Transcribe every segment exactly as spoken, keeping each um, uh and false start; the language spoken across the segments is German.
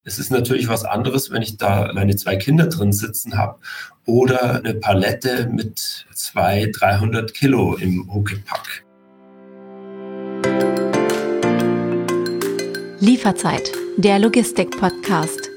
Es ist natürlich was anderes, wenn ich da meine zwei Kinder drin sitzen habe oder eine Palette mit zweihundert, dreihundert Kilo im Huckepack. Lieferzeit, der Logistik-Podcast.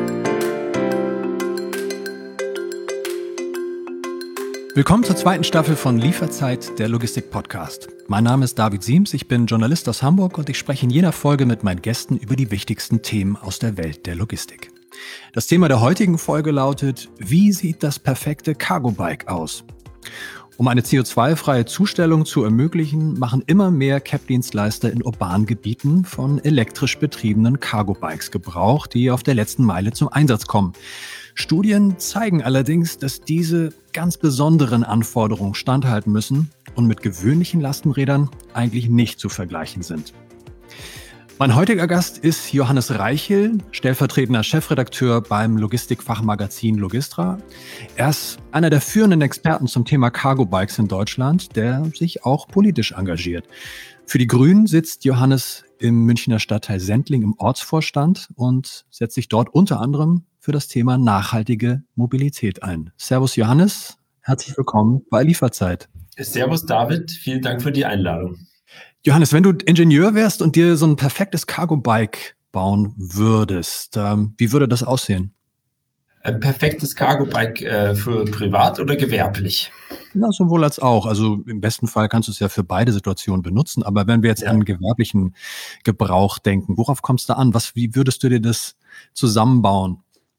Willkommen zur zweiten Staffel von Lieferzeit, der Logistik-Podcast. Mein Name ist David Siems, ich bin Journalist aus Hamburg und ich spreche in jeder Folge mit meinen Gästen über die wichtigsten Themen aus der Welt der Logistik. Das Thema der heutigen Folge lautet: Wie sieht das perfekte Cargo-Bike aus? Um eine C O zwei freie Zustellung zu ermöglichen, machen immer mehr Cap-Dienstleister in urbanen Gebieten von elektrisch betriebenen Cargo-Bikes Gebrauch, die auf der letzten Meile zum Einsatz kommen. Studien zeigen allerdings, dass diese ganz besonderen Anforderungen standhalten müssen und mit gewöhnlichen Lastenrädern eigentlich nicht zu vergleichen sind. Mein heutiger Gast ist Johannes Reichel, stellvertretender Chefredakteur beim Logistikfachmagazin Logistra. Er ist einer der führenden Experten zum Thema Cargo-Bikes in Deutschland, der sich auch politisch engagiert. Für die Grünen sitzt Johannes im Münchner Stadtteil Sendling im Ortsvorstand und setzt sich dort unter anderem für das Thema nachhaltige Mobilität ein. Servus Johannes, herzlich willkommen bei Lieferzeit. Servus David, vielen Dank für die Einladung. Johannes, wenn du Ingenieur wärst und dir so ein perfektes Cargo-Bike bauen würdest, ähm, wie würde das aussehen? Ein perfektes Cargo-Bike äh, für privat oder gewerblich? Ja, sowohl als auch. Also im besten Fall kannst du es ja für beide Situationen benutzen. Aber wenn wir jetzt ja. an gewerblichen Gebrauch denken, worauf kommst du an? Was, wie würdest du dir das zusammenbauen?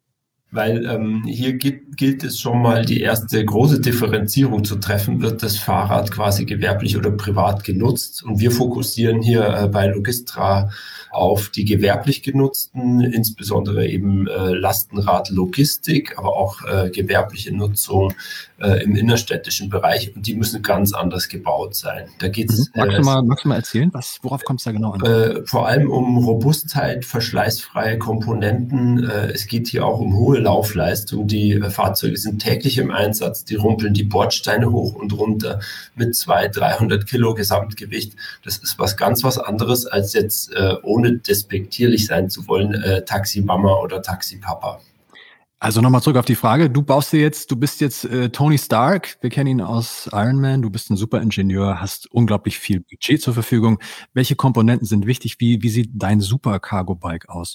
Weil ähm, hier gilt, gilt es schon mal, die erste große Differenzierung zu treffen. Wird das Fahrrad quasi gewerblich oder privat genutzt? Und wir fokussieren hier äh, bei Logistra auf die gewerblich genutzten, insbesondere eben äh, Lastenradlogistik, aber auch äh, gewerbliche Nutzung äh, im innerstädtischen Bereich. Und die müssen ganz anders gebaut sein. Da geht's. Mhm. Magst, äh, du mal, magst du mal erzählen, was, worauf kommt es da genau an? Äh, vor allem um Robustheit, verschleißfreie Komponenten. Äh, es geht hier auch um hohe Laufleistung. Die äh, Fahrzeuge sind täglich im Einsatz. Die rumpeln die Bordsteine hoch und runter mit zweihundert, dreihundert Kilo Gesamtgewicht. Das ist was ganz was anderes als jetzt äh, ohne ohne despektierlich sein zu wollen, äh, Taxi-Mama oder Taxi-Papa. Also nochmal zurück auf die Frage. Du baust dir jetzt, du bist jetzt äh, Tony Stark, wir kennen ihn aus Iron Man, du bist ein super Ingenieur, hast unglaublich viel Budget zur Verfügung. Welche Komponenten sind wichtig? Wie, wie sieht dein super Cargo-Bike aus?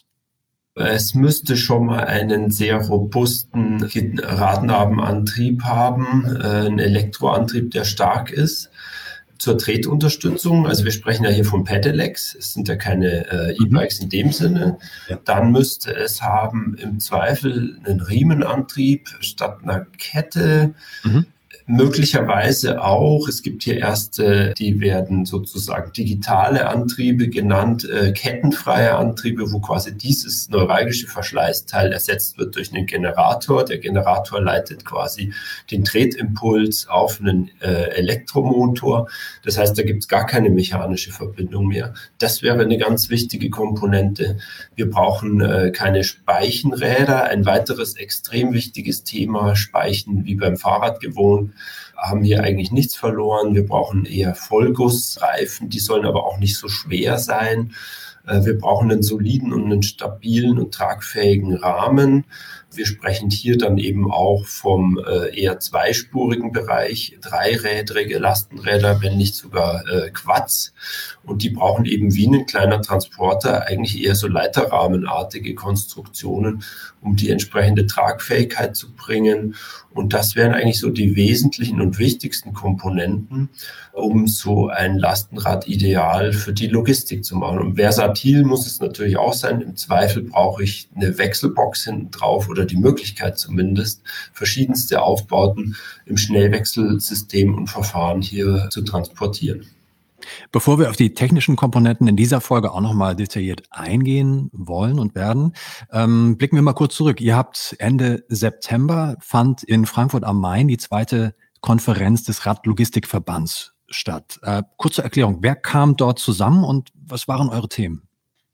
Es müsste schon mal einen sehr robusten Radnabenantrieb haben, äh, einen Elektroantrieb, der stark ist. Zur Tretunterstützung, also wir sprechen ja hier von Pedelecs, es sind ja keine äh, E-Bikes in dem Sinne, ja. Dann müsste es haben im Zweifel einen Riemenantrieb statt einer Kette, mhm. Möglicherweise auch, es gibt hier erste, die werden sozusagen digitale Antriebe genannt, äh, kettenfreie Antriebe, wo quasi dieses neuralgische Verschleißteil ersetzt wird durch einen Generator. Der Generator leitet quasi den Tretimpuls auf einen äh, Elektromotor. Das heißt, da gibt es gar keine mechanische Verbindung mehr. Das wäre eine ganz wichtige Komponente. Wir brauchen äh, keine Speichenräder. Ein weiteres extrem wichtiges Thema, Speichen wie beim Fahrrad gewohnt, haben hier eigentlich nichts verloren. Wir brauchen eher Vollgussreifen, die sollen aber auch nicht so schwer sein. Wir brauchen einen soliden und einen stabilen und tragfähigen Rahmen. Wir sprechen hier dann eben auch vom eher zweispurigen Bereich, dreirädrige Lastenräder, wenn nicht sogar Quads. Und die brauchen eben wie ein kleiner Transporter eigentlich eher so leiterrahmenartige Konstruktionen, um die entsprechende Tragfähigkeit zu bringen. Und das wären eigentlich so die wesentlichen und wichtigsten Komponenten, um so ein Lastenrad ideal für die Logistik zu machen. Und versatil muss es natürlich auch sein. Im Zweifel brauche ich eine Wechselbox hinten drauf oder die Möglichkeit zumindest, verschiedenste Aufbauten im Schnellwechselsystem und Verfahren hier zu transportieren. Bevor wir auf die technischen Komponenten in dieser Folge auch nochmal detailliert eingehen wollen und werden, ähm, blicken wir mal kurz zurück. Ihr habt Ende September fand in Frankfurt am Main die zweite Konferenz des Radlogistikverbands statt. Äh, kurze Erklärung, wer kam dort zusammen und was waren eure Themen?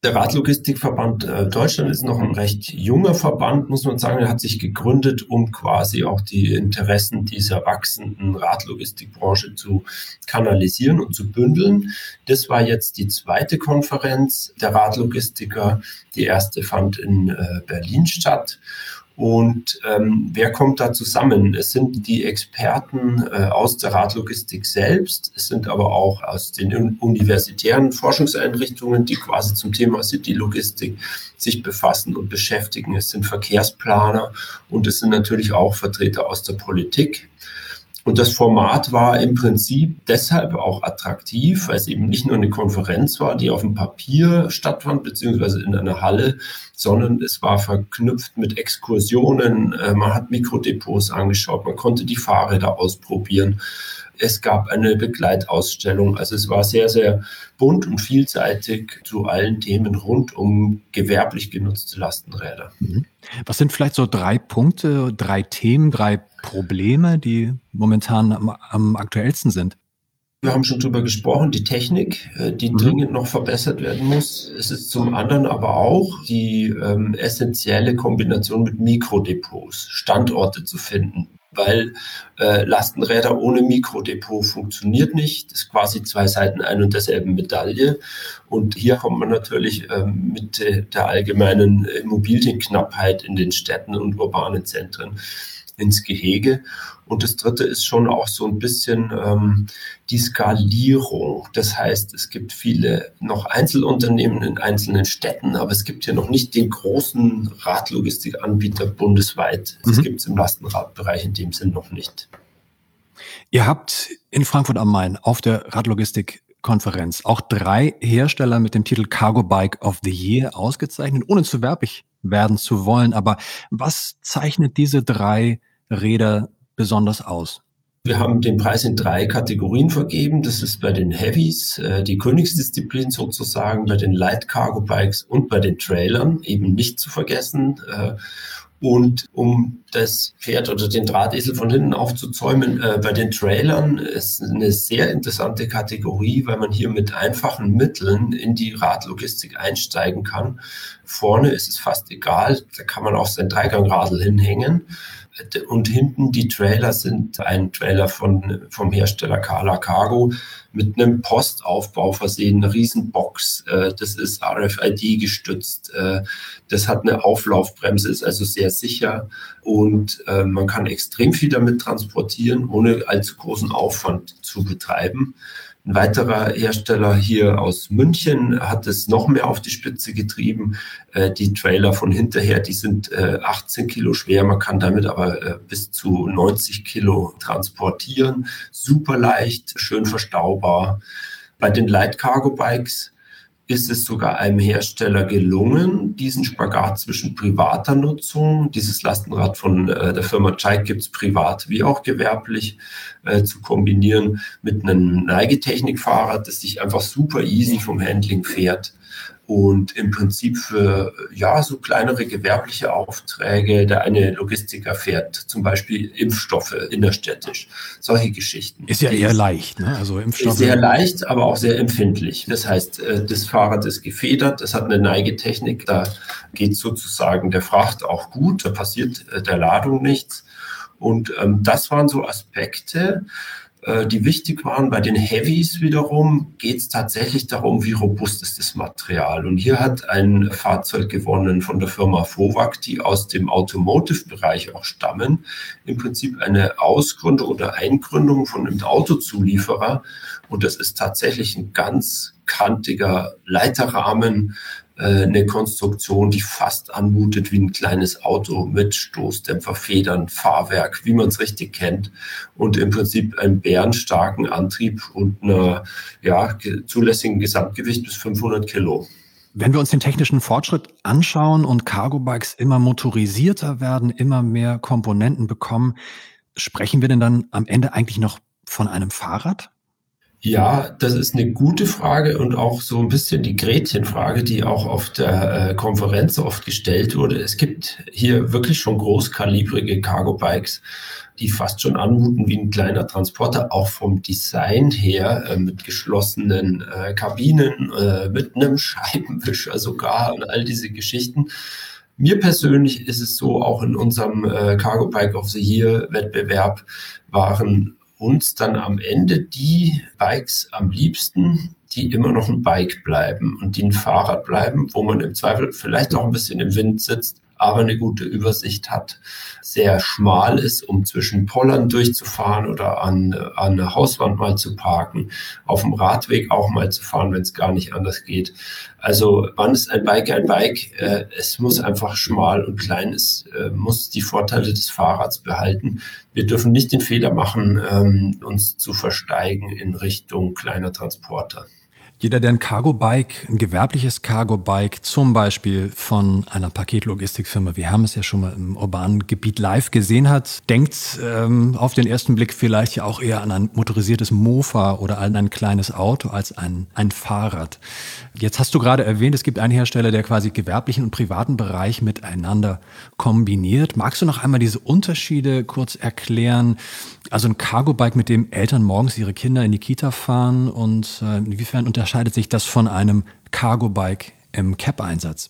Der Radlogistikverband äh, Deutschland ist noch ein recht junger Verband, muss man sagen. Er hat sich gegründet, um quasi auch die Interessen dieser wachsenden Radlogistikbranche zu kanalisieren und zu bündeln. Das war jetzt die zweite Konferenz der Radlogistiker. Die erste fand in äh, Berlin statt. Und ähm, wer kommt da zusammen? Es sind die Experten äh, aus der Radlogistik selbst, es sind aber auch aus den universitären Forschungseinrichtungen, die quasi zum Thema City-Logistik sich befassen und beschäftigen. Es sind Verkehrsplaner und es sind natürlich auch Vertreter aus der Politik. Und das Format war im Prinzip deshalb auch attraktiv, weil es eben nicht nur eine Konferenz war, die auf dem Papier stattfand, beziehungsweise in einer Halle, sondern es war verknüpft mit Exkursionen. Man hat Mikrodepots angeschaut, man konnte die Fahrräder ausprobieren. Es gab eine Begleitausstellung. Also es war sehr, sehr bunt und vielseitig zu allen Themen rund um gewerblich genutzte Lastenräder. Was sind vielleicht so drei Punkte, drei Themen, drei Probleme, die momentan am, am aktuellsten sind? Wir haben schon drüber gesprochen, die Technik, die mhm. dringend noch verbessert werden muss. Es ist zum anderen aber auch die ähm, essentielle Kombination mit Mikrodepots, Standorte zu finden. Weil äh, Lastenräder ohne Mikrodepot funktioniert nicht. Das ist quasi zwei Seiten ein und derselben Medaille. Und hier kommt man natürlich ähm, mit äh, der allgemeinen Immobilienknappheit in den Städten und urbanen Zentren ins Gehege. Und das Dritte ist schon auch so ein bisschen ähm, die Skalierung. Das heißt, es gibt viele noch Einzelunternehmen in einzelnen Städten, aber es gibt hier noch nicht den großen Radlogistikanbieter bundesweit. Das mhm. gibt es im Lastenradbereich in dem Sinn noch nicht. Ihr habt in Frankfurt am Main auf der Radlogistik-Konferenz auch drei Hersteller mit dem Titel Cargo Bike of the Year ausgezeichnet, ohne zu werblich werden zu wollen. Aber was zeichnet diese drei Räder besonders aus? Wir haben den Preis in drei Kategorien vergeben. Das ist bei den Heavies, äh, die Königsdisziplin sozusagen, bei den Light Cargo Bikes und bei den Trailern, eben nicht zu vergessen. Äh, Und um das Pferd oder den Drahtesel von hinten aufzuzäumen, äh, bei den Trailern ist eine sehr interessante Kategorie, weil man hier mit einfachen Mitteln in die Radlogistik einsteigen kann. Vorne ist es fast egal, da kann man auch sein Dreigangradl hinhängen. Und hinten die Trailer sind ein Trailer von, vom Hersteller Carla Cargo mit einem Postaufbau versehen, eine Riesenbox. Das ist R F I D gestützt. Das hat eine Auflaufbremse, ist also sehr sicher. Und man kann extrem viel damit transportieren, ohne allzu großen Aufwand zu betreiben. Ein weiterer Hersteller hier aus München hat es noch mehr auf die Spitze getrieben. Äh, die Trailer von hinterher, die sind äh, achtzehn Kilo schwer. Man kann damit aber äh, bis zu neunzig Kilo transportieren. Super leicht, schön verstaubar. Bei den Light Cargo Bikes ist es sogar einem Hersteller gelungen, diesen Spagat zwischen privater Nutzung, dieses Lastenrad von äh, der Firma Chaik gibt es privat wie auch gewerblich, äh, zu kombinieren mit einem Neigetechnikfahrrad, das sich einfach super easy vom Handling fährt und im Prinzip für ja so kleinere gewerbliche Aufträge, der eine Logistiker fährt, zum Beispiel Impfstoffe innerstädtisch, solche Geschichten. Ist ja eher leicht, ne? Also Impfstoffe. Ist sehr leicht, aber auch sehr empfindlich. Das heißt, das Fahrrad ist gefedert, es hat eine Neigetechnik, da geht sozusagen der Fracht auch gut, da passiert der Ladung nichts. Und ähm, das waren so Aspekte, die wichtig waren. Bei den Heavies wiederum geht es tatsächlich darum, wie robust ist das Material. Und hier hat ein Fahrzeug gewonnen von der Firma Vowac, die aus dem Automotive-Bereich auch stammen. Im Prinzip eine Ausgründung oder Eingründung von einem Autozulieferer. Und das ist tatsächlich ein ganz kantiger Leiterrahmen, eine Konstruktion, die fast anmutet wie ein kleines Auto mit Stoßdämpfer, Federn, Fahrwerk, wie man es richtig kennt und im Prinzip einen bärenstarken Antrieb und einer ja, zulässigen Gesamtgewicht bis fünfhundert Kilo. Wenn wir uns den technischen Fortschritt anschauen und Cargo-Bikes immer motorisierter werden, immer mehr Komponenten bekommen, sprechen wir denn dann am Ende eigentlich noch von einem Fahrrad? Ja, das ist eine gute Frage und auch so ein bisschen die Gretchenfrage, die auch auf der äh, Konferenz oft gestellt wurde. Es gibt hier wirklich schon großkalibrige Cargo-Bikes, die fast schon anmuten wie ein kleiner Transporter, auch vom Design her, äh, mit geschlossenen äh, Kabinen, äh, mit einem Scheibenwischer sogar und all diese Geschichten. Mir persönlich ist es so, auch in unserem äh, Cargo Bike of the Year Wettbewerb waren uns dann am Ende die Bikes am liebsten, die immer noch ein Bike bleiben und die ein Fahrrad bleiben, wo man im Zweifel vielleicht auch ein bisschen im Wind sitzt, aber eine gute Übersicht hat, sehr schmal ist, um zwischen Pollern durchzufahren oder an, an einer Hauswand mal zu parken, auf dem Radweg auch mal zu fahren, wenn es gar nicht anders geht. Also wann ist ein Bike ein Bike? Äh, es muss einfach schmal und klein, es äh, muss die Vorteile des Fahrrads behalten. Wir dürfen nicht den Fehler machen, ähm, uns zu versteigen in Richtung kleiner Transporter. Jeder, der ein Cargo-Bike, ein gewerbliches Cargo-Bike, zum Beispiel von einer Paketlogistikfirma, wir haben es ja schon mal im urbanen Gebiet live gesehen hat, denkt ähm, auf den ersten Blick vielleicht ja auch eher an ein motorisiertes Mofa oder an ein kleines Auto als ein, ein Fahrrad. Jetzt hast du gerade erwähnt, es gibt einen Hersteller, der quasi gewerblichen und privaten Bereich miteinander kombiniert. Magst du noch einmal diese Unterschiede kurz erklären? Also ein Cargo-Bike, mit dem Eltern morgens ihre Kinder in die Kita fahren, und äh, inwiefern unterscheidet sich das von einem Cargo-Bike im C A P-Einsatz?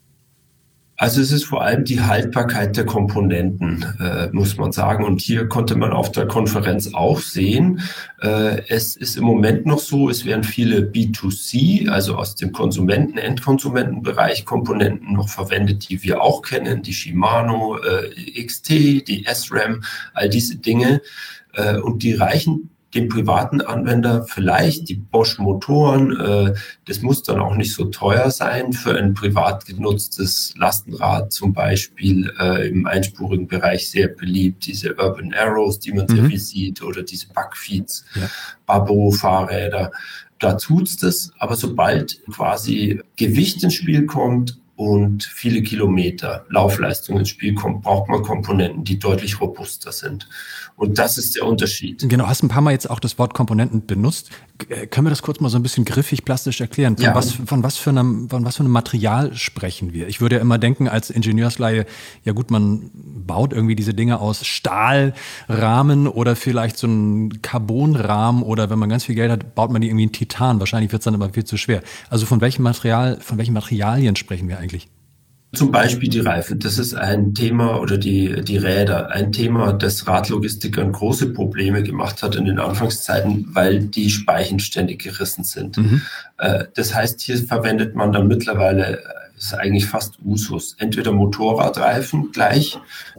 Also es ist vor allem die Haltbarkeit der Komponenten, äh, muss man sagen. Und hier konnte man auf der Konferenz auch sehen, äh, es ist im Moment noch so, es werden viele B zwei C, also aus dem Konsumenten-, Endkonsumentenbereich Komponenten noch verwendet, die wir auch kennen, die Shimano, äh, X T, die S RAM, all diese Dinge. Äh, und die reichen dem privaten Anwender vielleicht die Bosch-Motoren. Äh, das muss dann auch nicht so teuer sein für ein privat genutztes Lastenrad, zum Beispiel äh, im einspurigen Bereich sehr beliebt, diese Urban Arrows, die man mhm. sehr viel sieht, oder diese Buckfeeds, ja. Babbo-Fahrräder. Da tut's das, aber sobald quasi Gewicht ins Spiel kommt und viele Kilometer Laufleistung ins Spiel kommt, braucht man Komponenten, die deutlich robuster sind. Und das ist der Unterschied. Genau, hast ein paar Mal jetzt auch das Wort Komponenten benutzt. K- können wir das kurz mal so ein bisschen griffig, plastisch erklären? Von, ja. was, von, was für einem, von was für einem Material sprechen wir? Ich würde ja immer denken als Ingenieursleihe, ja gut, man baut irgendwie diese Dinge aus Stahlrahmen oder vielleicht so einen Carbonrahmen, oder wenn man ganz viel Geld hat, baut man die irgendwie in Titan. Wahrscheinlich wird es dann aber viel zu schwer. Also von welchem Material, von welchen Materialien sprechen wir eigentlich? Zum Beispiel die Reifen. Das ist ein Thema, oder die, die Räder, ein Thema, das Radlogistikern große Probleme gemacht hat in den Anfangszeiten, weil die Speichen ständig gerissen sind. Mhm. Das heißt, hier verwendet man dann mittlerweile, das ist eigentlich fast Usus, entweder Motorradreifen gleich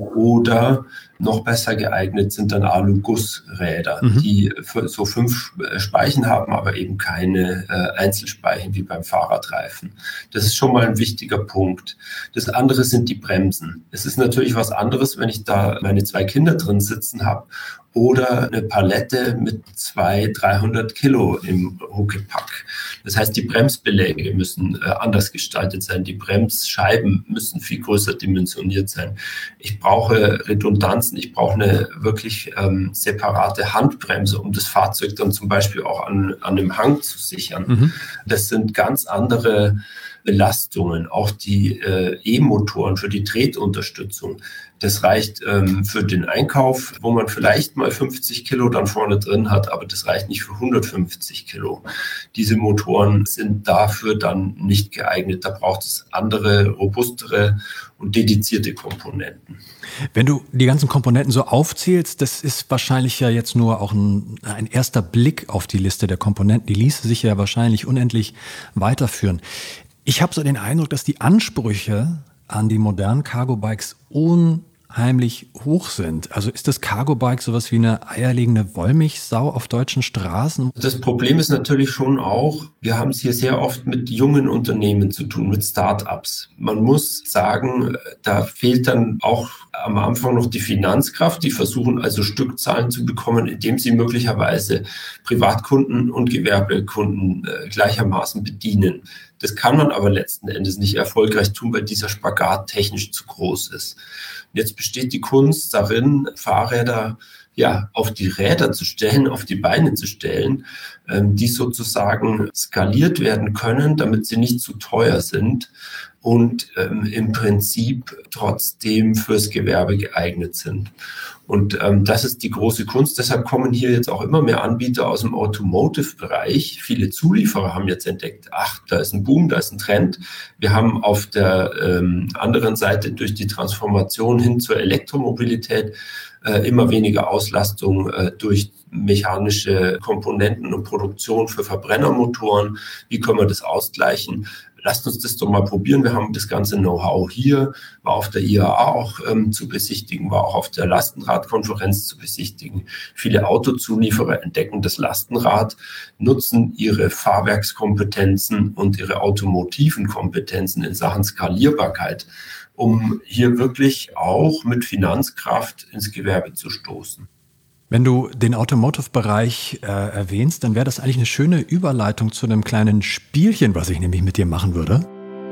oder noch besser geeignet sind dann Alu-Guss-Räder, mhm. die so fünf Speichen haben, aber eben keine äh, Einzelspeichen wie beim Fahrradreifen. Das ist schon mal ein wichtiger Punkt. Das andere sind die Bremsen. Es ist natürlich was anderes, wenn ich da meine zwei Kinder drin sitzen habe oder eine Palette mit zweihundert, dreihundert Kilo im Huckepack. Das heißt, die Bremsbeläge müssen äh, anders gestaltet sein. Die Bremsscheiben müssen viel größer dimensioniert sein. Ich brauche Redundanzen. Ich brauche eine wirklich ähm, separate Handbremse, um das Fahrzeug dann zum Beispiel auch an, an einem Hang zu sichern. Mhm. Das sind ganz andere Belastungen, auch die äh, E-Motoren für die Tretunterstützung. Das reicht ähm, für den Einkauf, wo man vielleicht mal fünfzig Kilo dann vorne drin hat, aber das reicht nicht für hundertfünfzig Kilo. Diese Motoren sind dafür dann nicht geeignet. Da braucht es andere, robustere und dedizierte Komponenten. Wenn du die ganzen Komponenten so aufzählst, das ist wahrscheinlich ja jetzt nur auch ein, ein erster Blick auf die Liste der Komponenten. Die ließe sich ja wahrscheinlich unendlich weiterführen. Ich habe so den Eindruck, dass die Ansprüche an die modernen Cargo-Bikes unheimlich hoch sind. Also ist das Cargo-Bike sowas wie eine eierlegende Wollmilchsau auf deutschen Straßen? Das Problem ist natürlich schon auch, wir haben es hier sehr oft mit jungen Unternehmen zu tun, mit Start-ups. Man muss sagen, da fehlt dann auch am Anfang noch die Finanzkraft. Die versuchen also Stückzahlen zu bekommen, indem sie möglicherweise Privatkunden und Gewerbekunden äh, gleichermaßen bedienen. Das kann man aber letzten Endes nicht erfolgreich tun, weil dieser Spagat technisch zu groß ist. Und jetzt besteht die Kunst darin, Fahrräder ja, auf die Räder zu stellen, auf die Beine zu stellen, ähm, die sozusagen skaliert werden können, damit sie nicht zu teuer sind und ähm, im Prinzip trotzdem fürs Gewerbe geeignet sind. Und ähm, das ist die große Kunst. Deshalb kommen hier jetzt auch immer mehr Anbieter aus dem Automotive-Bereich. Viele Zulieferer haben jetzt entdeckt, ach, da ist ein Boom, da ist ein Trend. Wir haben auf der ähm, anderen Seite durch die Transformation hin zur Elektromobilität äh, immer weniger Auslastung äh, durch mechanische Komponenten und Produktion für Verbrennermotoren. Wie können wir das ausgleichen? Lasst uns das doch mal probieren. Wir haben das ganze Know-how hier, war auf der I A A auch ähm, zu besichtigen, war auch auf der Lastenradkonferenz zu besichtigen. Viele Autozulieferer entdecken das Lastenrad, nutzen ihre Fahrwerkskompetenzen und ihre automotiven Kompetenzen in Sachen Skalierbarkeit, um hier wirklich auch mit Finanzkraft ins Gewerbe zu stoßen. Wenn du den Automotive-Bereich äh, erwähnst, dann wäre das eigentlich eine schöne Überleitung zu einem kleinen Spielchen, was ich nämlich mit dir machen würde.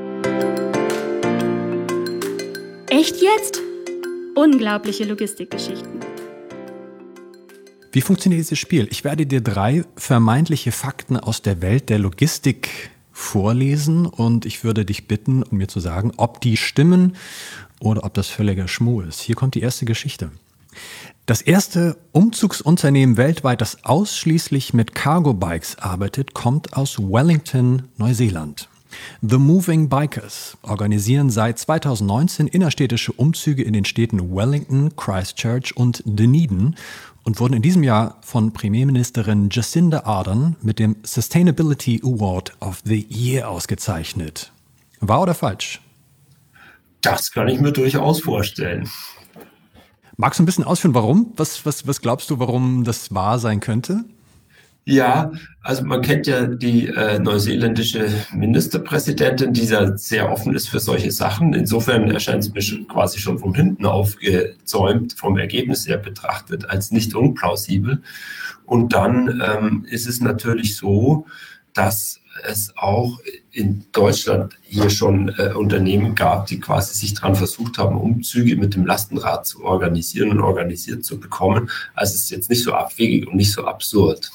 Echt jetzt? Unglaubliche Logistikgeschichten. Wie funktioniert dieses Spiel? Ich werde dir drei vermeintliche Fakten aus der Welt der Logistik vorlesen und ich würde dich bitten, um mir zu sagen, ob die stimmen oder ob das völliger Schmuh ist. Hier kommt die erste Geschichte. Das erste Umzugsunternehmen weltweit, das ausschließlich mit Cargo-Bikes arbeitet, kommt aus Wellington, Neuseeland. The Moving Bikers organisieren seit zweitausendneunzehn innerstädtische Umzüge in den Städten Wellington, Christchurch und Dunedin und wurden in diesem Jahr von Premierministerin Jacinda Ardern mit dem Sustainability Award of the Year ausgezeichnet. Wahr oder falsch? Das kann ich mir durchaus vorstellen. Magst du ein bisschen ausführen, warum? Was, was, was glaubst du, warum das wahr sein könnte? Ja, also man kennt ja die äh, neuseeländische Ministerpräsidentin, die da sehr offen ist für solche Sachen. Insofern erscheint es mir schon, quasi schon von hinten aufgezäumt, vom Ergebnis her betrachtet, als nicht unplausibel. Und dann ähm, ist es natürlich so, dass es auch in Deutschland hier schon äh, Unternehmen gab, die quasi sich daran versucht haben, Umzüge mit dem Lastenrad zu organisieren und organisiert zu bekommen. Also es ist jetzt nicht so abwegig und nicht so absurd.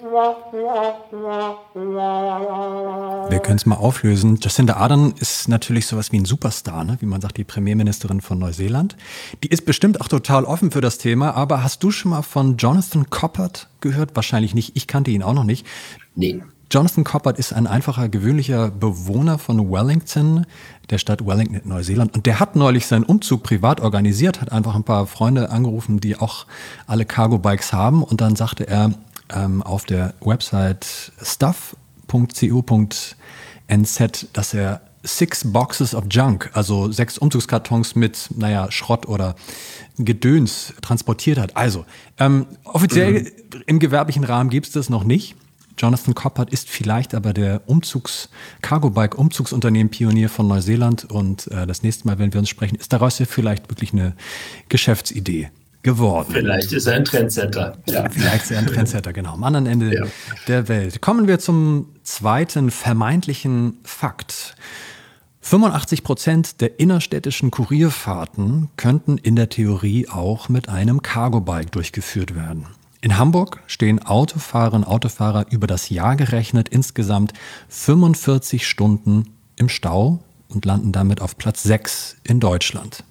Wir können es mal auflösen. Jacinda Ardern ist natürlich sowas wie ein Superstar, ne? Wie man sagt, die Premierministerin von Neuseeland. Die ist bestimmt auch total offen für das Thema, aber hast du schon mal von Jonathan Coppard gehört? Wahrscheinlich nicht, ich kannte ihn auch noch nicht. Nee. Jonathan Coppard ist ein einfacher, gewöhnlicher Bewohner von Wellington, der Stadt Wellington in Neuseeland. Und der hat neulich seinen Umzug privat organisiert, hat einfach ein paar Freunde angerufen, die auch alle Cargo-Bikes haben. Und dann sagte er ähm, auf der Website stuff punkt co punkt n z, dass er six boxes of junk, also sechs Umzugskartons mit, naja, Schrott oder Gedöns transportiert hat. Also, ähm, offiziell mhm. im gewerblichen Rahmen gibt es das noch nicht. Jonathan Coppard ist vielleicht aber der Umzugs Cargo-Bike-Umzugsunternehmen-Pionier von Neuseeland und äh, das nächste Mal, wenn wir uns sprechen, ist daraus ja vielleicht wirklich eine Geschäftsidee geworden. Vielleicht ist er ein Trendsetter. Ja. Vielleicht ist er ein Trendsetter, genau, am anderen Ende ja. der Welt. Kommen wir zum zweiten vermeintlichen Fakt. fünfundachtzig Prozent der innerstädtischen Kurierfahrten könnten in der Theorie auch mit einem Cargo-Bike durchgeführt werden. In Hamburg stehen Autofahrerinnen und Autofahrer über das Jahr gerechnet insgesamt fünfundvierzig Stunden im Stau und landen damit auf Platz sechs in Deutschland.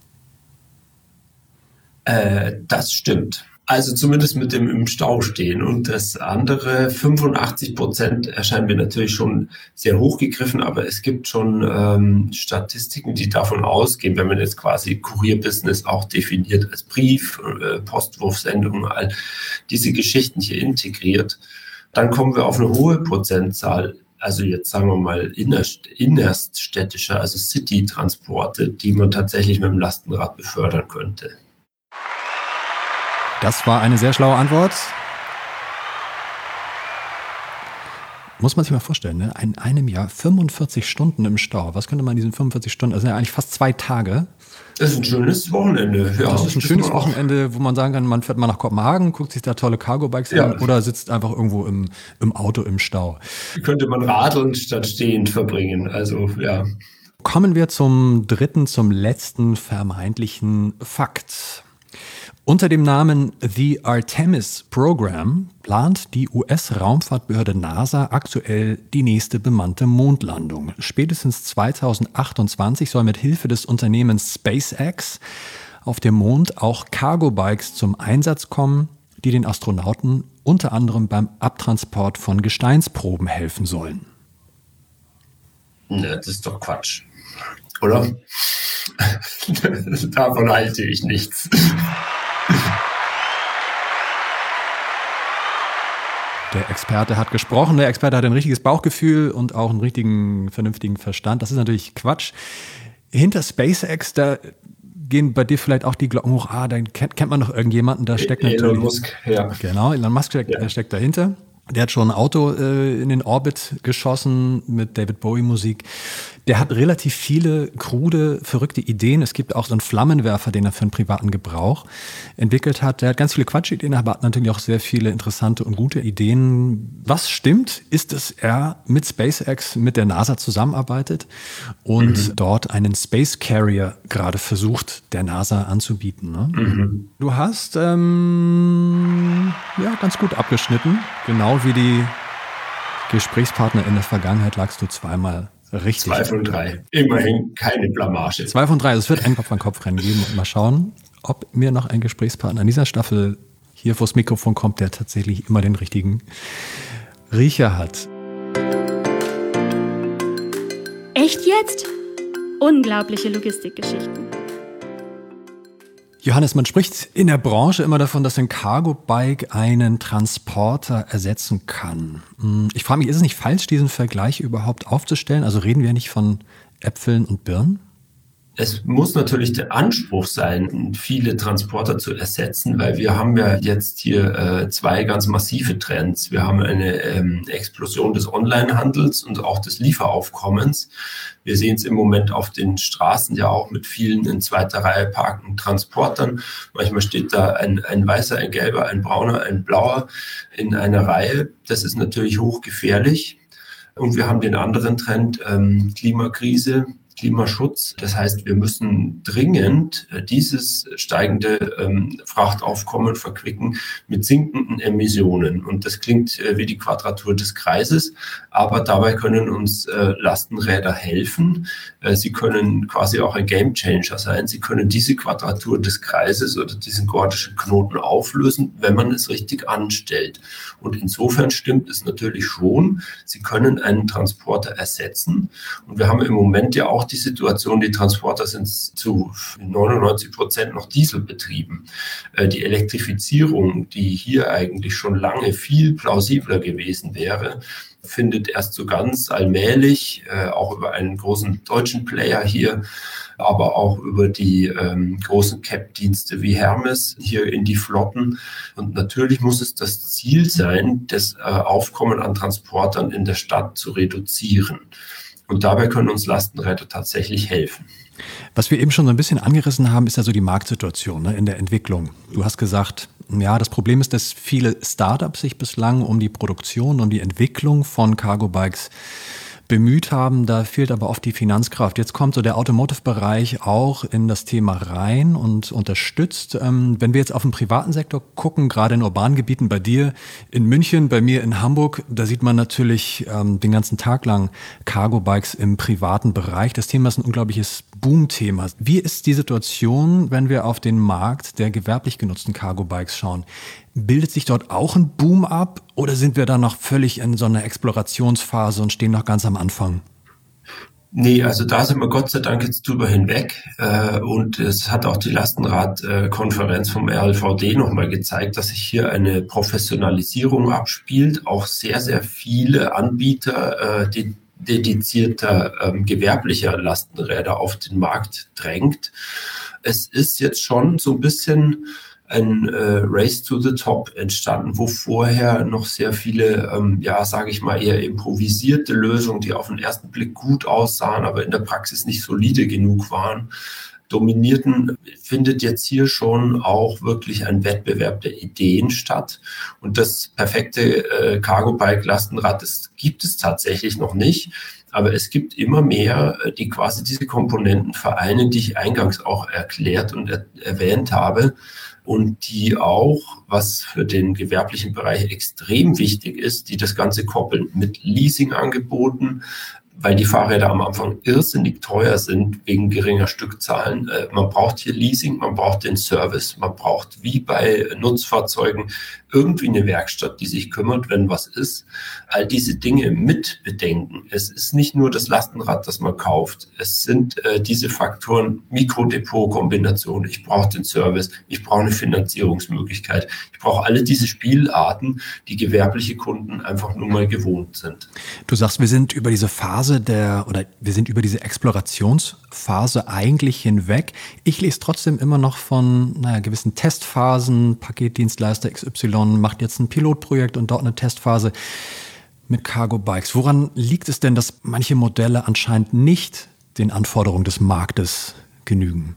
Äh, das stimmt. Also zumindest mit dem im Stau stehen. Und das andere, fünfundachtzig Prozent, erscheinen mir natürlich schon sehr hochgegriffen, aber es gibt schon ähm, Statistiken, die davon ausgehen, wenn man jetzt quasi Kurierbusiness auch definiert als Brief, äh, Postwurfsendung, all diese Geschichten hier integriert, dann kommen wir auf eine hohe Prozentzahl. Also jetzt sagen wir mal innerst, innerststädtischer, also City-Transporte, die man tatsächlich mit dem Lastenrad befördern könnte. Das war eine sehr schlaue Antwort. Muss man sich mal vorstellen, ne? In einem Jahr fünfundvierzig Stunden im Stau. Was könnte man in diesen fünfundvierzig Stunden, das sind ja eigentlich fast zwei Tage. Das ist ein schönes Wochenende. Ja, das ist ein schönes Wochenende, wo man sagen kann, man fährt mal nach Kopenhagen, guckt sich da tolle Cargo-Bikes ja. an oder sitzt einfach irgendwo im, im Auto im Stau. Die könnte man radelnd statt stehend verbringen. Also, ja. Kommen wir zum dritten, zum letzten vermeintlichen Fakt. Unter dem Namen The Artemis Program plant die U S-Raumfahrtbehörde NASA aktuell die nächste bemannte Mondlandung. Spätestens zweitausendachtundzwanzig soll mit Hilfe des Unternehmens SpaceX auf dem Mond auch Cargo-Bikes zum Einsatz kommen, die den Astronauten unter anderem beim Abtransport von Gesteinsproben helfen sollen. Ne, das ist doch Quatsch, oder? Davon halte ich nichts. Der Experte hat gesprochen, der Experte hat ein richtiges Bauchgefühl und auch einen richtigen, vernünftigen Verstand. Das ist natürlich Quatsch. Hinter SpaceX, da gehen bei dir vielleicht auch die Glocken hoch. Ah, dann kennt, kennt man noch irgendjemanden, da steckt natürlich... Elon Musk, ja. Genau, Elon Musk steckt, ja. steckt dahinter. Der hat schon ein Auto äh, in den Orbit geschossen mit David Bowie-Musik. Der hat relativ viele krude, verrückte Ideen. Es gibt auch so einen Flammenwerfer, den er für einen privaten Gebrauch entwickelt hat. Der hat ganz viele Quatschideen, aber hat natürlich auch sehr viele interessante und gute Ideen. Was stimmt, ist, dass er mit SpaceX, mit der NASA zusammenarbeitet und mhm. dort einen Space Carrier gerade versucht, der NASA anzubieten. Ne? Mhm. Du hast ähm, ja ganz gut abgeschnitten. Genau wie die Gesprächspartner in der Vergangenheit lagst du zweimal richtig. Zwei von drei. Immerhin keine Blamage. Zwei von drei. Also es wird ein Kopf-an-Kopf-Rennen geben. Und mal schauen, ob mir noch ein Gesprächspartner in dieser Staffel hier vors Mikrofon kommt, der tatsächlich immer den richtigen Riecher hat. Echt jetzt? Unglaubliche Logistikgeschichten. Johannes, man spricht in der Branche immer davon, dass ein Cargo-Bike einen Transporter ersetzen kann. Ich frage mich, ist es nicht falsch, diesen Vergleich überhaupt aufzustellen? Also reden wir nicht von Äpfeln und Birnen? Es muss natürlich der Anspruch sein, viele Transporter zu ersetzen, weil wir haben ja jetzt hier äh, zwei ganz massive Trends. Wir haben eine ähm, Explosion des Onlinehandels und auch des Lieferaufkommens. Wir sehen es im Moment auf den Straßen ja auch mit vielen in zweiter Reihe parkenden Transportern. Manchmal steht da ein, ein weißer, ein gelber, ein brauner, ein blauer in einer Reihe. Das ist natürlich hochgefährlich. Und wir haben den anderen Trend, ähm, Klimakrise, Klimaschutz. Das heißt, wir müssen dringend dieses steigende ähm, Frachtaufkommen verquicken mit sinkenden Emissionen. Und das klingt äh, wie die Quadratur des Kreises, aber dabei können uns äh, Lastenräder helfen. Äh, sie können quasi auch ein Gamechanger sein. Sie können diese Quadratur des Kreises oder diesen gordischen Knoten auflösen, wenn man es richtig anstellt. Und insofern stimmt es natürlich schon, sie können einen Transporter ersetzen. Und wir haben im Moment ja auch die Situation, die Transporter sind zu neunundneunzig Prozent noch dieselbetrieben. Die Elektrifizierung, die hier eigentlich schon lange viel plausibler gewesen wäre, findet erst so ganz allmählich, auch über einen großen deutschen Player hier, aber auch über die ähm, großen C A P-Dienste wie Hermes hier in die Flotten. Und natürlich muss es das Ziel sein, das äh, Aufkommen an Transportern in der Stadt zu reduzieren. Und dabei können uns Lastenräder tatsächlich helfen. Was wir eben schon so ein bisschen angerissen haben, ist ja so die Marktsituation, ne, in der Entwicklung. Du hast gesagt, ja, das Problem ist, dass viele Startups sich bislang um die Produktion, um die Entwicklung von Cargo-Bikes bemüht haben, da fehlt aber oft die Finanzkraft. Jetzt kommt so der Automotive-Bereich auch in das Thema rein und unterstützt. Ähm, wenn wir jetzt auf den privaten Sektor gucken, gerade in urbanen Gebieten, bei dir in München, bei mir in Hamburg, da sieht man natürlich ähm, den ganzen Tag lang Cargo-Bikes im privaten Bereich. Das Thema ist ein unglaubliches Boom-Thema. Wie ist die Situation, wenn wir auf den Markt der gewerblich genutzten Cargo-Bikes schauen? Bildet sich dort auch ein Boom ab oder sind wir da noch völlig in so einer Explorationsphase und stehen noch ganz am Anfang? Nee, also da sind wir Gott sei Dank jetzt drüber hinweg. Und es hat auch die Lastenradkonferenz vom R L V D nochmal gezeigt, dass sich hier eine Professionalisierung abspielt. Auch sehr, sehr viele Anbieter, die dedizierter ähm, gewerblicher Lastenräder auf den Markt drängt. Es ist jetzt schon so ein bisschen ein äh, Race to the Top entstanden, wo vorher noch sehr viele, ähm, ja, sage ich mal, eher improvisierte Lösungen, die auf den ersten Blick gut aussahen, aber in der Praxis nicht solide genug waren, dominierten, findet jetzt hier schon auch wirklich ein Wettbewerb der Ideen statt. Und das perfekte äh, Cargo-Bike-Lastenrad, das gibt es tatsächlich noch nicht. Aber es gibt immer mehr, die quasi diese Komponenten vereinen, die ich eingangs auch erklärt und er- erwähnt habe. Und die auch, was für den gewerblichen Bereich extrem wichtig ist, die das Ganze koppeln mit Leasingangeboten, weil die Fahrräder am Anfang irrsinnig teuer sind wegen geringer Stückzahlen. Äh, man braucht hier Leasing, man braucht den Service, man braucht wie bei Nutzfahrzeugen irgendwie eine Werkstatt, die sich kümmert, wenn was ist. All diese Dinge mit bedenken. Es ist nicht nur das Lastenrad, das man kauft. Es sind äh, diese Faktoren Mikrodepot-Kombination. Ich brauche den Service, ich brauche eine Finanzierungsmöglichkeit. Ich brauche alle diese Spielarten, die gewerbliche Kunden einfach nur mal gewohnt sind. Du sagst, wir sind über diese Phase der, oder wir sind über diese Explorationsphase eigentlich hinweg. Ich lese trotzdem immer noch von naja, gewissen Testphasen. Paketdienstleister X Y macht jetzt ein Pilotprojekt und dort eine Testphase mit Cargo-Bikes. Woran liegt es denn, dass manche Modelle anscheinend nicht den Anforderungen des Marktes genügen?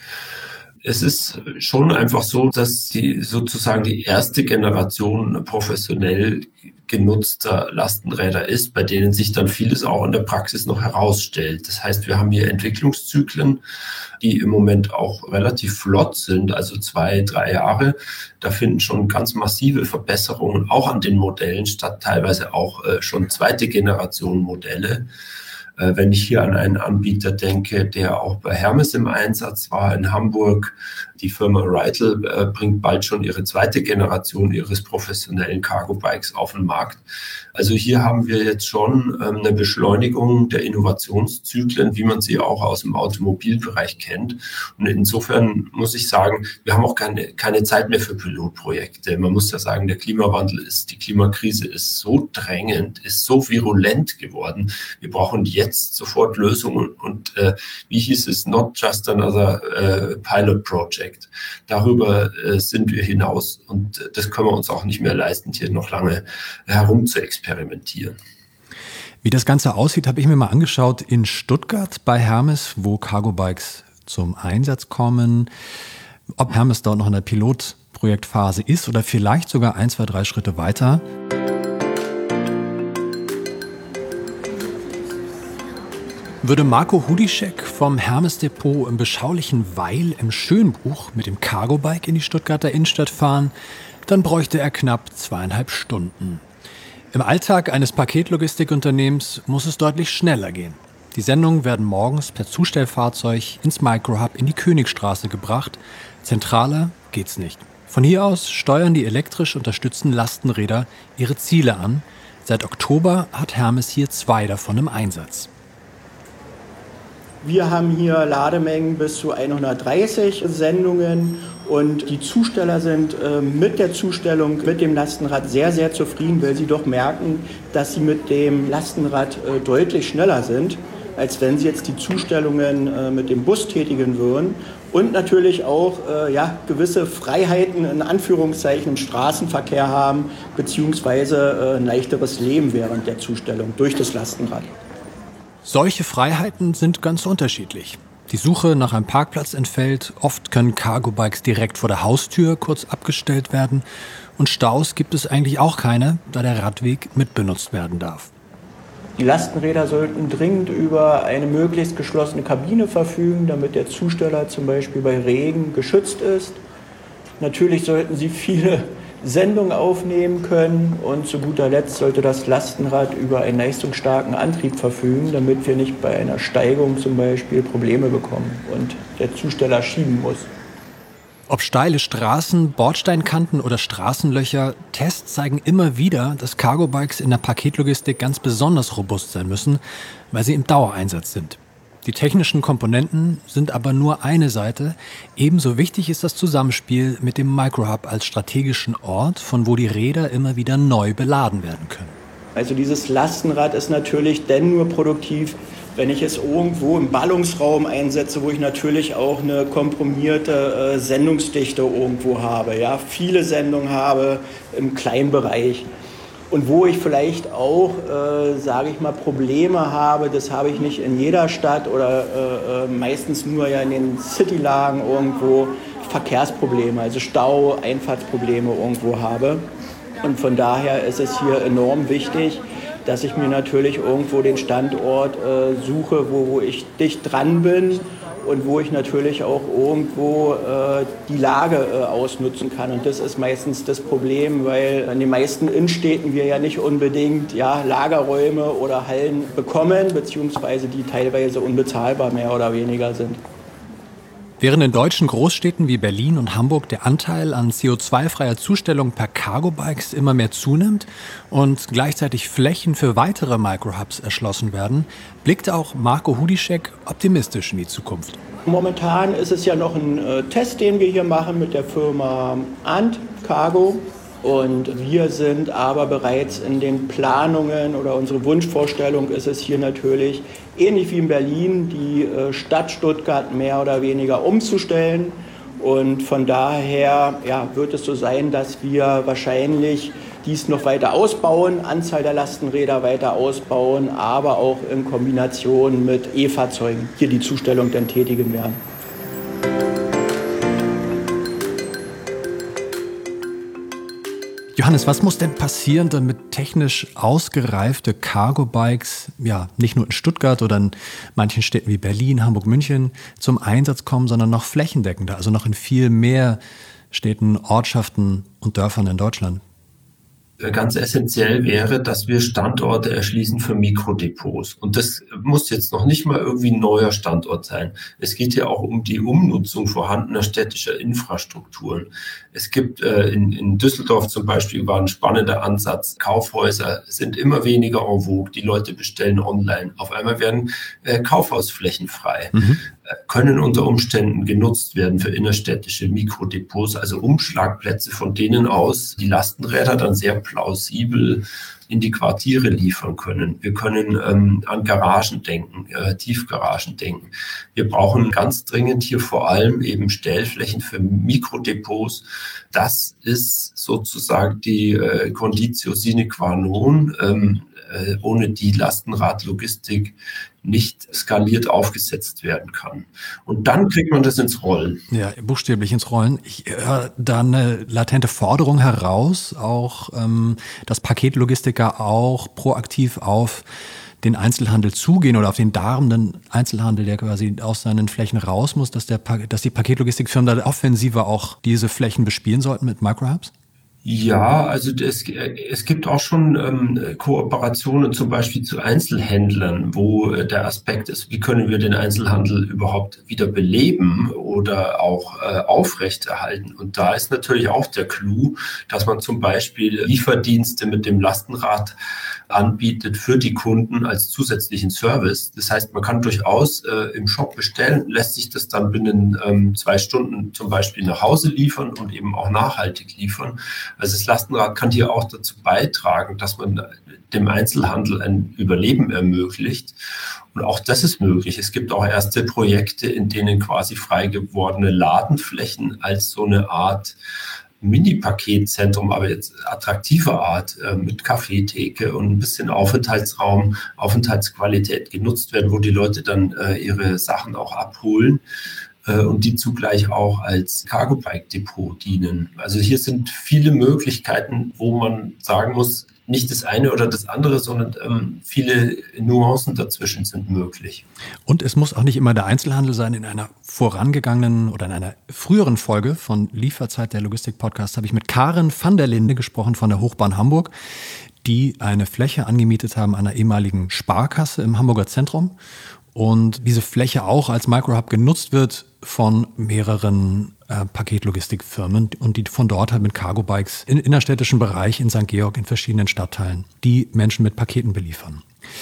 Es ist schon einfach so, dass die sozusagen die erste Generation professionell genutzter Lastenräder ist, bei denen sich dann vieles auch in der Praxis noch herausstellt. Das heißt, wir haben hier Entwicklungszyklen, die im Moment auch relativ flott sind, also zwei, drei Jahre. Da finden schon ganz massive Verbesserungen auch an den Modellen statt, teilweise auch äh, schon zweite Generation Modelle. Wenn ich hier an einen Anbieter denke, der auch bei Hermes im Einsatz war in Hamburg, die Firma Reitel äh, bringt bald schon ihre zweite Generation ihres professionellen Cargo-Bikes auf den Markt. Also hier haben wir jetzt schon ähm, eine Beschleunigung der Innovationszyklen, wie man sie auch aus dem Automobilbereich kennt. Und insofern muss ich sagen, wir haben auch keine, keine Zeit mehr für Pilotprojekte. Man muss ja sagen, der Klimawandel ist, die Klimakrise ist so drängend, ist so virulent geworden. Wir brauchen jetzt sofort Lösungen. Und äh, wie hieß es, not just another äh, pilot project. Darüber äh, sind wir hinaus und äh, das können wir uns auch nicht mehr leisten, hier noch lange herum zu experimentieren. Wie das Ganze aussieht, habe ich mir mal angeschaut in Stuttgart bei Hermes, wo Cargo-Bikes zum Einsatz kommen. Ob Hermes dort noch in der Pilotprojektphase ist oder vielleicht sogar ein, zwei, drei Schritte weiter. Würde Marco Hudischek vom Hermes Depot im beschaulichen Weil im Schönbuch mit dem Cargo-Bike in die Stuttgarter Innenstadt fahren, dann bräuchte er knapp zweieinhalb Stunden. Im Alltag eines Paketlogistikunternehmens muss es deutlich schneller gehen. Die Sendungen werden morgens per Zustellfahrzeug ins Microhub in die Königstraße gebracht. Zentraler geht's nicht. Von hier aus steuern die elektrisch unterstützten Lastenräder ihre Ziele an. Seit Oktober hat Hermes hier zwei davon im Einsatz. Wir haben hier Lademengen bis zu hundertdreißig Sendungen und die Zusteller sind äh, mit der Zustellung mit dem Lastenrad sehr, sehr zufrieden, weil sie doch merken, dass sie mit dem Lastenrad äh, deutlich schneller sind, als wenn sie jetzt die Zustellungen äh, mit dem Bus tätigen würden. Und natürlich auch äh, ja, gewisse Freiheiten in Anführungszeichen im Straßenverkehr haben, beziehungsweise äh, ein leichteres Leben während der Zustellung durch das Lastenrad. Solche Freiheiten sind ganz unterschiedlich. Die Suche nach einem Parkplatz entfällt, oft können Cargo-Bikes direkt vor der Haustür kurz abgestellt werden und Staus gibt es eigentlich auch keine, da der Radweg mitbenutzt werden darf. Die Lastenräder sollten dringend über eine möglichst geschlossene Kabine verfügen, damit der Zusteller zum Beispiel bei Regen geschützt ist. Natürlich sollten sie viele Sendungen aufnehmen können und zu guter Letzt sollte das Lastenrad über einen leistungsstarken Antrieb verfügen, damit wir nicht bei einer Steigung zum Beispiel Probleme bekommen und der Zusteller schieben muss. Ob steile Straßen, Bordsteinkanten oder Straßenlöcher, Tests zeigen immer wieder, dass Cargo-Bikes in der Paketlogistik ganz besonders robust sein müssen, weil sie im Dauereinsatz sind. Die technischen Komponenten sind aber nur eine Seite. Ebenso wichtig ist das Zusammenspiel mit dem Microhub als strategischen Ort, von wo die Räder immer wieder neu beladen werden können. Also dieses Lastenrad ist natürlich dann nur produktiv, wenn ich es irgendwo im Ballungsraum einsetze, wo ich natürlich auch eine komprimierte äh, Sendungsdichte irgendwo habe, ja, viele Sendungen habe im kleinen Bereich. Und wo ich vielleicht auch, äh, sage ich mal, Probleme habe, das habe ich nicht in jeder Stadt oder äh, meistens nur ja in den Citylagen irgendwo Verkehrsprobleme, also Stau, Einfahrtsprobleme irgendwo habe. Und von daher ist es hier enorm wichtig, dass ich mir natürlich irgendwo den Standort äh, suche, wo, wo ich dicht dran bin und wo ich natürlich auch irgendwo äh, die Lage äh, ausnutzen kann. Und das ist meistens das Problem, weil in den meisten Innenstädten wir ja nicht unbedingt ja, Lagerräume oder Hallen bekommen, beziehungsweise die teilweise unbezahlbar mehr oder weniger sind. Während in deutschen Großstädten wie Berlin und Hamburg der Anteil an C O zwei freier Zustellung per Cargo-Bikes immer mehr zunimmt und gleichzeitig Flächen für weitere Microhubs erschlossen werden, blickt auch Marco Hudischek optimistisch in die Zukunft. Momentan ist es ja noch ein äh, Test, den wir hier machen mit der Firma Ant Cargo. Und wir sind aber bereits in den Planungen oder unsere Wunschvorstellung ist es hier natürlich, ähnlich wie in Berlin, die äh, Stadt Stuttgart mehr oder weniger umzustellen. Und von daher ja, wird es so sein, dass wir wahrscheinlich dies noch weiter ausbauen, Anzahl der Lastenräder weiter ausbauen, aber auch in Kombination mit E-Fahrzeugen hier die Zustellung dann tätigen werden. Johannes, was muss denn passieren, damit technisch ausgereifte Cargo-Bikes ja nicht nur in Stuttgart oder in manchen Städten wie Berlin, Hamburg, München zum Einsatz kommen, sondern noch flächendeckender, also noch in viel mehr Städten, Ortschaften und Dörfern in Deutschland? Ganz essentiell wäre, dass wir Standorte erschließen für Mikrodepots. Und das muss jetzt noch nicht mal irgendwie ein neuer Standort sein. Es geht ja auch um die Umnutzung vorhandener städtischer Infrastrukturen. Es gibt äh, in, in Düsseldorf zum Beispiel war ein spannender Ansatz. Kaufhäuser sind immer weniger en vogue. Die Leute bestellen online. Auf einmal werden äh, Kaufhausflächen frei. Mhm. Können unter Umständen genutzt werden für innerstädtische Mikrodepots, also Umschlagplätze, von denen aus die Lastenräder dann sehr plausibel in die Quartiere liefern können. Wir können ähm, an Garagen denken, äh, Tiefgaragen denken. Wir brauchen ganz dringend hier vor allem eben Stellflächen für Mikrodepots. Das ist sozusagen die äh, Conditio sine qua non, ähm, äh, ohne die Lastenradlogistik nicht skaliert aufgesetzt werden kann. Und dann kriegt man das ins Rollen. Ja, buchstäblich ins Rollen. Ich höre da eine latente Forderung heraus, auch ähm, dass Paketlogistiker auch proaktiv auf den Einzelhandel zugehen oder auf den darmenden Einzelhandel, der quasi aus seinen Flächen raus muss, dass, der, dass die Paketlogistikfirmen da offensiver auch diese Flächen bespielen sollten mit Microhubs? Ja, also es, es gibt auch schon ähm, Kooperationen zum Beispiel zu Einzelhändlern, wo äh, der Aspekt ist, wie können wir den Einzelhandel überhaupt wieder beleben oder auch äh, aufrechterhalten. Und da ist natürlich auch der Clou, dass man zum Beispiel Lieferdienste mit dem Lastenrad anbietet für die Kunden als zusätzlichen Service. Das heißt, man kann durchaus äh, im Shop bestellen, lässt sich das dann binnen ähm, zwei Stunden zum Beispiel nach Hause liefern und eben auch nachhaltig liefern. Also das Lastenrad kann hier auch dazu beitragen, dass man dem Einzelhandel ein Überleben ermöglicht. Und auch das ist möglich. Es gibt auch erste Projekte, in denen quasi frei gewordene Ladenflächen als so eine Art Mini-Paketzentrum, aber jetzt attraktiver Art, äh, mit Kaffeetheke und ein bisschen Aufenthaltsraum, Aufenthaltsqualität genutzt werden, wo die Leute dann äh, ihre Sachen auch abholen äh, und die zugleich auch als Cargo-Bike-Depot dienen. Also hier sind viele Möglichkeiten, wo man sagen muss, nicht das eine oder das andere, sondern ähm, viele Nuancen dazwischen sind möglich. Und es muss auch nicht immer der Einzelhandel sein. In einer vorangegangenen oder in einer früheren Folge von Lieferzeit, der Logistik-Podcast, habe ich mit Karen van der Linde gesprochen von der Hochbahn Hamburg, die eine Fläche angemietet haben an einer ehemaligen Sparkasse im Hamburger Zentrum. Und diese Fläche auch als Microhub genutzt wird von mehreren äh, Paketlogistikfirmen und die von dort halt mit Cargo-Bikes im innerstädtischen Bereich in Sankt Georg in verschiedenen Stadtteilen die Menschen mit Paketen beliefern.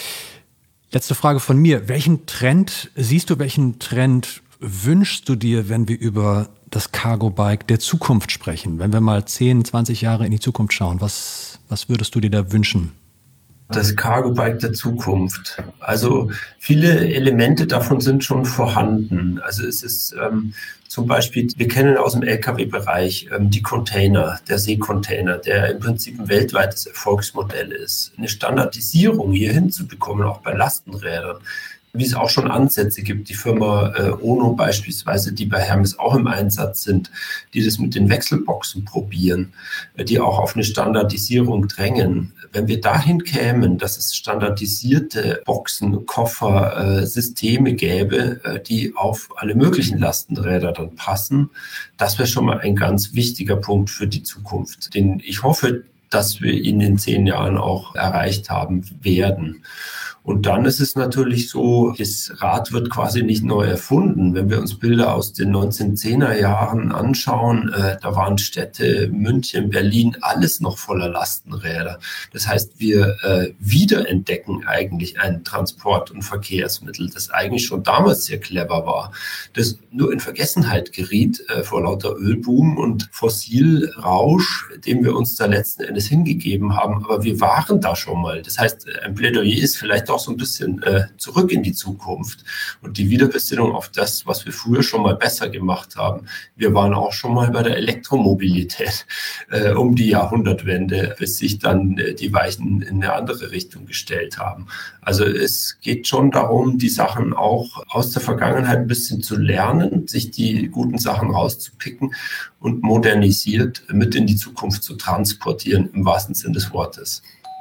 Letzte Frage von mir. Welchen Trend siehst du, welchen Trend wünschst du dir, wenn wir über das Cargo-Bike der Zukunft sprechen? Wenn wir mal zehn, zwanzig Jahre in die Zukunft schauen, was, was würdest du dir da wünschen? Das Cargo-Bike der Zukunft. Also viele Elemente davon sind schon vorhanden. Also es ist ähm, zum Beispiel, wir kennen aus dem L K W-Bereich ähm, die Container, der Seekontainer, der im Prinzip ein weltweites Erfolgsmodell ist. Eine Standardisierung hier hinzubekommen, auch bei Lastenrädern, wie es auch schon Ansätze gibt. Die Firma äh, Ono beispielsweise, die bei Hermes auch im Einsatz sind, die das mit den Wechselboxen probieren, äh, die auch auf eine Standardisierung drängen. Wenn wir dahin kämen, dass es standardisierte Boxen, Koffer, äh, Systeme gäbe, äh, die auf alle möglichen Lastenräder dann passen, das wäre schon mal ein ganz wichtiger Punkt für die Zukunft, den ich hoffe, dass wir ihn in zehn Jahren auch erreicht haben werden. Und dann ist es natürlich so, das Rad wird quasi nicht neu erfunden. Wenn wir uns Bilder aus den neunzehnhundertzehner Jahren anschauen, äh, da waren Städte, München, Berlin, alles noch voller Lastenräder. Das heißt, wir äh, wiederentdecken eigentlich ein Transport- und Verkehrsmittel, das eigentlich schon damals sehr clever war, das nur in Vergessenheit geriet äh, vor lauter Ölboom und Fossilrausch, dem wir uns da letzten Endes hingegeben haben. Aber wir waren da schon mal. Das heißt, ein Plädoyer ist vielleicht auch so ein bisschen äh, zurück in die Zukunft und die Wiederbesinnung auf das, was wir früher schon mal besser gemacht haben. Wir waren auch schon mal bei der Elektromobilität äh, um die Jahrhundertwende, bis sich dann äh, die Weichen in eine andere Richtung gestellt haben. Also es geht schon darum, die Sachen auch aus der Vergangenheit ein bisschen zu lernen, sich die guten Sachen rauszupicken und modernisiert mit in die Zukunft zu transportieren, im wahrsten Sinne des Wortes.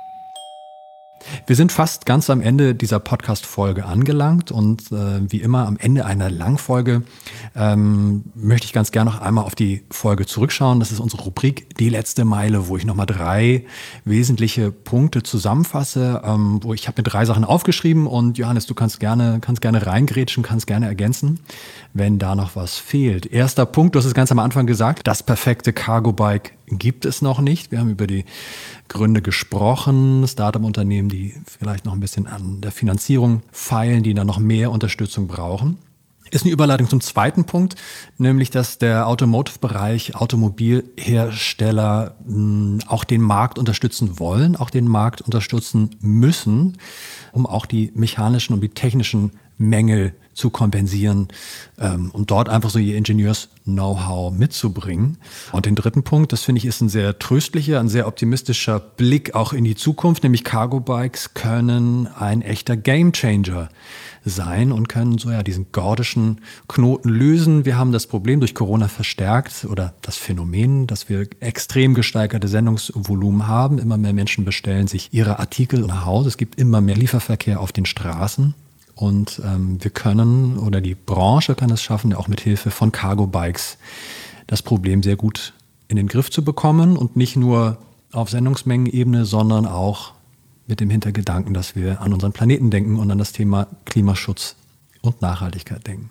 Wir sind fast ganz am Ende dieser Podcast-Folge angelangt und äh, wie immer am Ende einer Langfolge ähm, möchte ich ganz gerne noch einmal auf die Folge zurückschauen. Das ist unsere Rubrik Die letzte Meile, wo ich nochmal drei wesentliche Punkte zusammenfasse, ähm, wo ich habe mir drei Sachen aufgeschrieben und Johannes, du kannst gerne, kannst gerne reingrätschen, kannst gerne ergänzen, wenn da noch was fehlt. Erster Punkt, du hast es ganz am Anfang gesagt, das perfekte Cargo-Bike gibt es noch nicht. Wir haben über die Gründe gesprochen, Startup-Unternehmen, die vielleicht noch ein bisschen an der Finanzierung feilen, die dann noch mehr Unterstützung brauchen. Ist eine Überleitung zum zweiten Punkt, nämlich dass der Automotive-Bereich, Automobilhersteller mh, auch den Markt unterstützen wollen, auch den Markt unterstützen müssen, um auch die mechanischen und die technischen Mängel zu kompensieren, ähm, um dort einfach so ihr Ingenieurs-Know-how mitzubringen. Und den dritten Punkt, das finde ich, ist ein sehr tröstlicher, ein sehr optimistischer Blick auch in die Zukunft, nämlich Cargo-Bikes können ein echter Game-Changer sein und können so ja diesen gordischen Knoten lösen. Wir haben das Problem durch Corona verstärkt oder das Phänomen, dass wir extrem gesteigerte Sendungsvolumen haben. Immer mehr Menschen bestellen sich ihre Artikel nach Hause. Es gibt immer mehr Lieferverkehr auf den Straßen. Und ähm, wir können, oder die Branche kann es schaffen, auch mit Hilfe von Cargo-Bikes das Problem sehr gut in den Griff zu bekommen und nicht nur auf Sendungsmengenebene, sondern auch mit dem Hintergedanken, dass wir an unseren Planeten denken und an das Thema Klimaschutz und Nachhaltigkeit denken.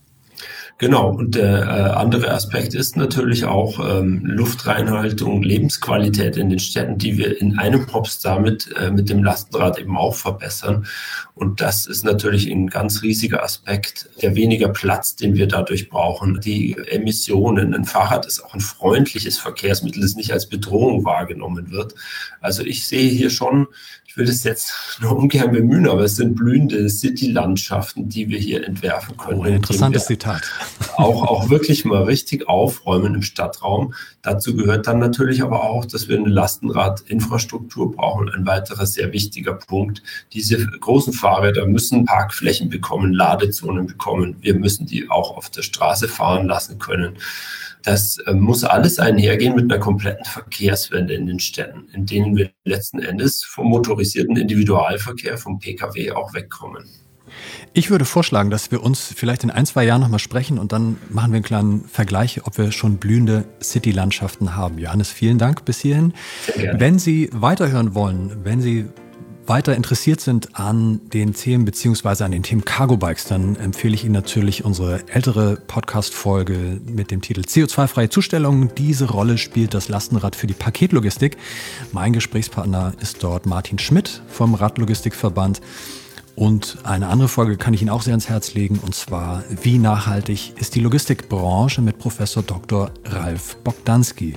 Genau, und der äh, andere Aspekt ist natürlich auch ähm, Luftreinhaltung, Lebensqualität in den Städten, die wir in einem Pops damit äh, mit dem Lastenrad eben auch verbessern. Und das ist natürlich ein ganz riesiger Aspekt, der weniger Platz, den wir dadurch brauchen. Die Emissionen, ein Fahrrad ist auch ein freundliches Verkehrsmittel, das nicht als Bedrohung wahrgenommen wird. Also ich sehe hier schon, ich will das jetzt nur ungern bemühen, aber es sind blühende City-Landschaften, die wir hier entwerfen können. Oh, ein interessantes Zitat. Auch, auch wirklich mal richtig aufräumen im Stadtraum. Dazu gehört dann natürlich aber auch, dass wir eine Lastenradinfrastruktur brauchen. Ein weiterer sehr wichtiger Punkt. Diese großen Fahrräder müssen Parkflächen bekommen, Ladezonen bekommen. Wir müssen die auch auf der Straße fahren lassen können. Das äh, muss alles einhergehen mit einer kompletten Verkehrswende in den Städten, in denen wir letzten Endes vom motorisierten Individualverkehr, vom Pkw auch wegkommen. Ich würde vorschlagen, dass wir uns vielleicht in ein, zwei Jahren nochmal sprechen und dann machen wir einen kleinen Vergleich, ob wir schon blühende City-Landschaften haben. Johannes, vielen Dank bis hierhin. Sehr gerne. Wenn Sie weiterhören wollen, wenn Sie weiter interessiert sind an den Themen beziehungsweise an den Themen Cargo-Bikes, dann empfehle ich Ihnen natürlich unsere ältere Podcast-Folge mit dem Titel C O zwei freie Zustellung. Diese Rolle spielt das Lastenrad für die Paketlogistik. Mein Gesprächspartner ist dort Martin Schmidt vom Radlogistikverband. Und eine andere Folge kann ich Ihnen auch sehr ans Herz legen, und zwar Wie nachhaltig ist die Logistikbranche mit Professor Doktor Ralf Bogdanski.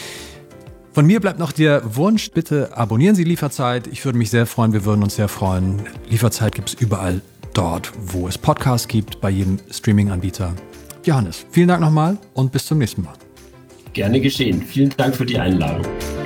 Von mir bleibt noch der Wunsch, bitte abonnieren Sie Lieferzeit. Ich würde mich sehr freuen, wir würden uns sehr freuen. Lieferzeit gibt es überall dort, wo es Podcasts gibt, bei jedem Streaming-Anbieter. Johannes, vielen Dank nochmal und bis zum nächsten Mal. Gerne geschehen. Vielen Dank für die Einladung.